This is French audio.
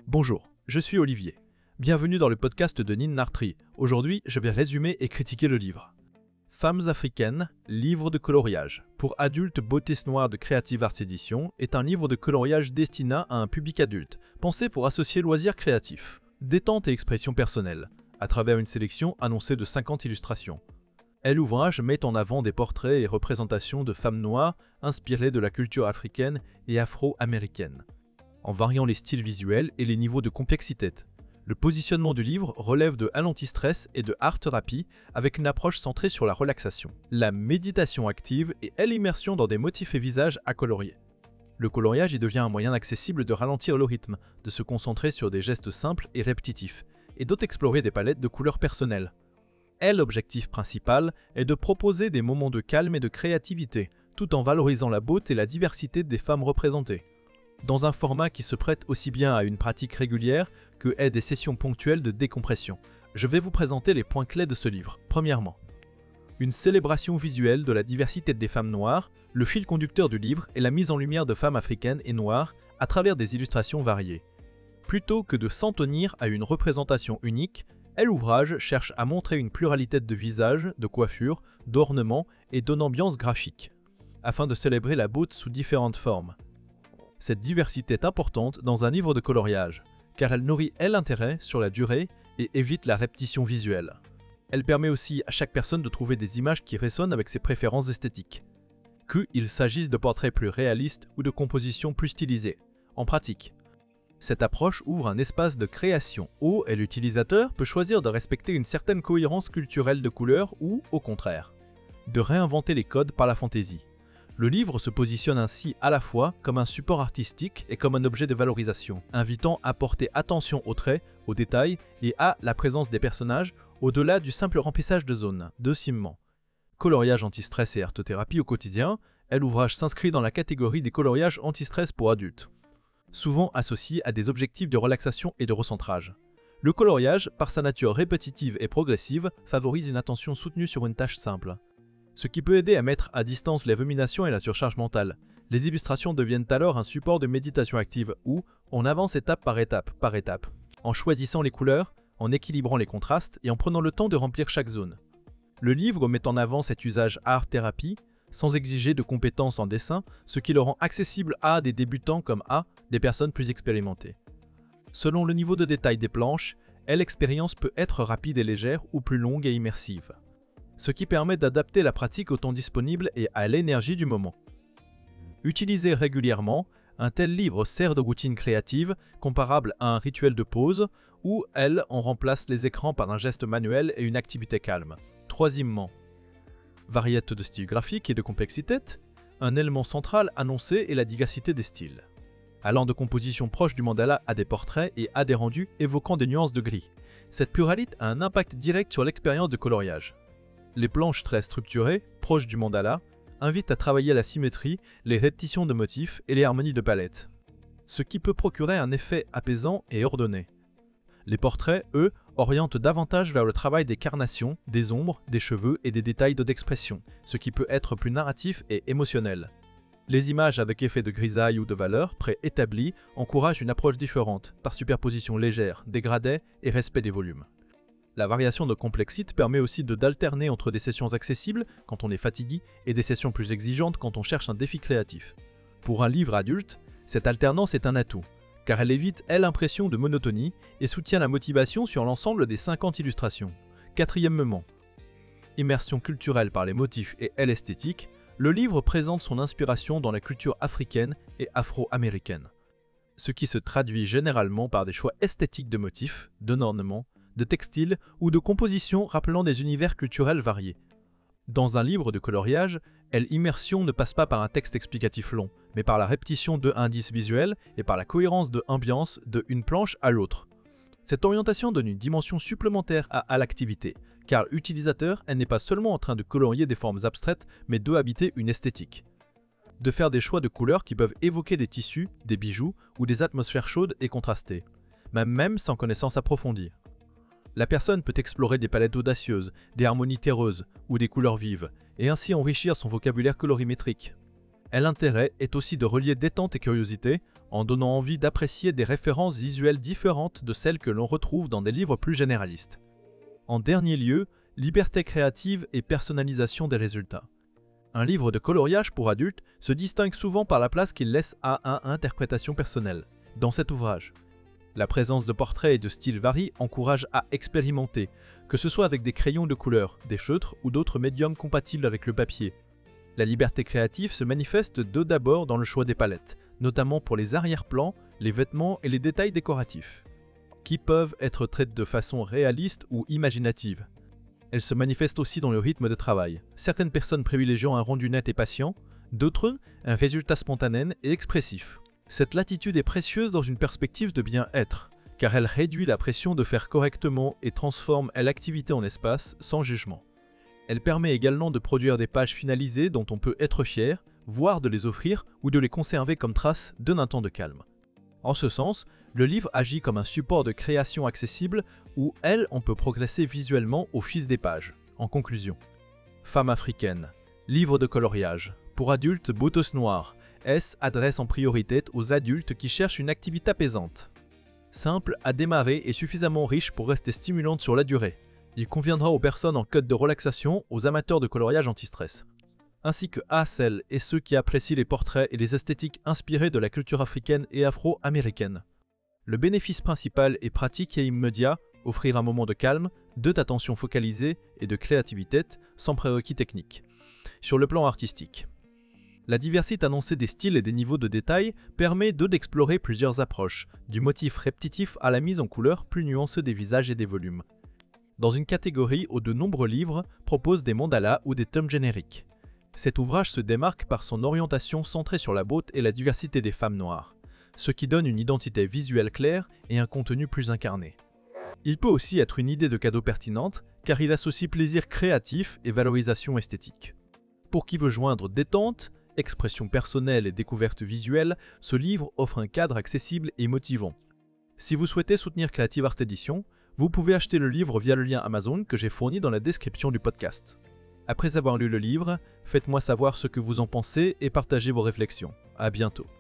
Bonjour, je suis Olivier. Bienvenue dans le podcast de Nin Nartri. Aujourd'hui, je vais résumer et critiquer le livre. Femmes africaines, livre de coloriage. Pour adultes, Beautés Noires de Creative Arts Editions est un livre de coloriage destiné à un public adulte, pensé pour associer loisirs créatifs, détente et expression personnelle, à travers une sélection annoncée de 50 illustrations. L'ouvrage met en avant des portraits et représentations de femmes noires inspirées de la culture africaine et afro-américaine, en variant les styles visuels et les niveaux de complexité. Le positionnement du livre relève de l'anti-stress et de art thérapie avec une approche centrée sur la relaxation, la méditation active et l'immersion dans des motifs et visages à colorier. Le coloriage y devient un moyen accessible de ralentir le rythme, de se concentrer sur des gestes simples et répétitifs, et d'explorer des palettes de couleurs personnelles. L'objectif principal est de proposer des moments de calme et de créativité, tout en valorisant la beauté et la diversité des femmes représentées, dans un format qui se prête aussi bien à une pratique régulière que des sessions ponctuelles de décompression. Je vais vous présenter les points clés de ce livre. Premièrement, une célébration visuelle de la diversité des femmes noires. Le fil conducteur du livre est la mise en lumière de femmes africaines et noires à travers des illustrations variées. Plutôt que de s'en tenir à une représentation unique, l'ouvrage cherche à montrer une pluralité de visages, de coiffures, d'ornements et d'une ambiance graphique, afin de célébrer la beauté sous différentes formes. Cette diversité est importante dans un livre de coloriage, car elle nourrit l'intérêt sur la durée et évite la répétition visuelle. Elle permet aussi à chaque personne de trouver des images qui résonnent avec ses préférences esthétiques, qu'il s'agisse de portraits plus réalistes ou de compositions plus stylisées. En pratique, cette approche ouvre un espace de création où l'utilisateur peut choisir de respecter une certaine cohérence culturelle de couleurs ou, au contraire, de réinventer les codes par la fantaisie. Le livre se positionne ainsi à la fois comme un support artistique et comme un objet de valorisation, invitant à porter attention aux traits, aux détails et à la présence des personnages au-delà du simple remplissage de zones. Deuxièmement, coloriage anti-stress et artothérapie au quotidien, l'ouvrage s'inscrit dans la catégorie des coloriages anti-stress pour adultes, souvent associés à des objectifs de relaxation et de recentrage. Le coloriage, par sa nature répétitive et progressive, favorise une attention soutenue sur une tâche simple, ce qui peut aider à mettre à distance les ruminations et la surcharge mentale. Les illustrations deviennent alors un support de méditation active où on avance étape par étape, en choisissant les couleurs, en équilibrant les contrastes et en prenant le temps de remplir chaque zone. Le livre met en avant cet usage art-thérapie, sans exiger de compétences en dessin, ce qui le rend accessible à des débutants comme à des personnes plus expérimentées. Selon le niveau de détail des planches, l'expérience peut être rapide et légère ou plus longue et immersive, ce qui permet d'adapter la pratique au temps disponible et à l'énergie du moment. Utilisé régulièrement, un tel livre sert de routine créative, comparable à un rituel de pause, où on remplace les écrans par un geste manuel et une activité calme. Troisièmement, variété de styles graphiques et de complexité, un élément central annoncé est la diversité des styles, allant de compositions proches du mandala à des portraits et à des rendus évoquant des nuances de gris. Cette pluralité a un impact direct sur l'expérience de coloriage. Les planches très structurées, proches du mandala, invitent à travailler la symétrie, les répétitions de motifs et les harmonies de palettes, ce qui peut procurer un effet apaisant et ordonné. Les portraits, eux, orientent davantage vers le travail des carnations, des ombres, des cheveux et des détails d'expression, ce qui peut être plus narratif et émotionnel. Les images avec effet de grisaille ou de valeur préétablis encouragent une approche différente, par superposition légère, dégradée et respect des volumes. La variation de complexité permet aussi d'alterner entre des sessions accessibles quand on est fatigué et des sessions plus exigeantes quand on cherche un défi créatif. Pour un livre adulte, cette alternance est un atout, car elle évite l'impression de monotonie et soutient la motivation sur l'ensemble des 50 illustrations. Quatrièmement, immersion culturelle par les motifs et l'esthétique, le livre présente son inspiration dans la culture africaine et afro-américaine, ce qui se traduit généralement par des choix esthétiques de motifs, d'ornements, de textiles ou de compositions rappelant des univers culturels variés. Dans un livre de coloriage, l'immersion ne passe pas par un texte explicatif long, mais par la répétition d'indices visuels et par la cohérence de ambiance d'une planche à l'autre. Cette orientation donne une dimension supplémentaire à l'activité, car l'utilisateur n'est pas seulement en train de colorier des formes abstraites, mais de habiter une esthétique. De faire des choix de couleurs qui peuvent évoquer des tissus, des bijoux ou des atmosphères chaudes et contrastées, même sans connaissance approfondie. La personne peut explorer des palettes audacieuses, des harmonies terreuses ou des couleurs vives, et ainsi enrichir son vocabulaire colorimétrique. L'intérêt est aussi de relier détente et curiosité en donnant envie d'apprécier des références visuelles différentes de celles que l'on retrouve dans des livres plus généralistes. En dernier lieu, liberté créative et personnalisation des résultats. Un livre de coloriage pour adultes se distingue souvent par la place qu'il laisse à interprétation personnelle. Dans cet ouvrage, la présence de portraits et de styles varie encourage à expérimenter, que ce soit avec des crayons de couleur, des feutres ou d'autres médiums compatibles avec le papier. La liberté créative se manifeste d'abord dans le choix des palettes, notamment pour les arrière-plans, les vêtements et les détails décoratifs, qui peuvent être traités de façon réaliste ou imaginative. Elle se manifeste aussi dans le rythme de travail, certaines personnes privilégiant un rendu net et patient, d'autres un résultat spontané et expressif. Cette latitude est précieuse dans une perspective de bien-être, car elle réduit la pression de faire correctement et transforme l'activité en espace sans jugement. Elle permet également de produire des pages finalisées dont on peut être fier, voire de les offrir ou de les conserver comme trace d'un temps de calme. En ce sens, le livre agit comme un support de création accessible où on peut progresser visuellement au fil des pages. En conclusion, Femme africaine, livre de coloriage, pour adultes botos noirs, adresse en priorité aux adultes qui cherchent une activité apaisante. Simple à démarrer et suffisamment riche pour rester stimulante sur la durée. Il conviendra aux personnes en quête de relaxation, aux amateurs de coloriage anti-stress, ainsi que à celles et ceux qui apprécient les portraits et les esthétiques inspirées de la culture africaine et afro-américaine. Le bénéfice principal est pratique et immédiat, offrir un moment de calme, d'attention focalisée et de créativité sans prérequis techniques. Sur le plan artistique, la diversité annoncée des styles et des niveaux de détail permet d'explorer plusieurs approches, du motif répétitif à la mise en couleur plus nuancée des visages et des volumes. Dans une catégorie où de nombreux livres proposent des mandalas ou des tomes génériques. Cet ouvrage se démarque par son orientation centrée sur la beauté et la diversité des femmes noires, ce qui donne une identité visuelle claire et un contenu plus incarné. Il peut aussi être une idée de cadeau pertinente car il associe plaisir créatif et valorisation esthétique. Pour qui veut joindre détente, expression personnelle et découverte visuelle, ce livre offre un cadre accessible et motivant. Si vous souhaitez soutenir Creative Art Edition, vous pouvez acheter le livre via le lien Amazon que j'ai fourni dans la description du podcast. Après avoir lu le livre, faites-moi savoir ce que vous en pensez et partagez vos réflexions. À bientôt.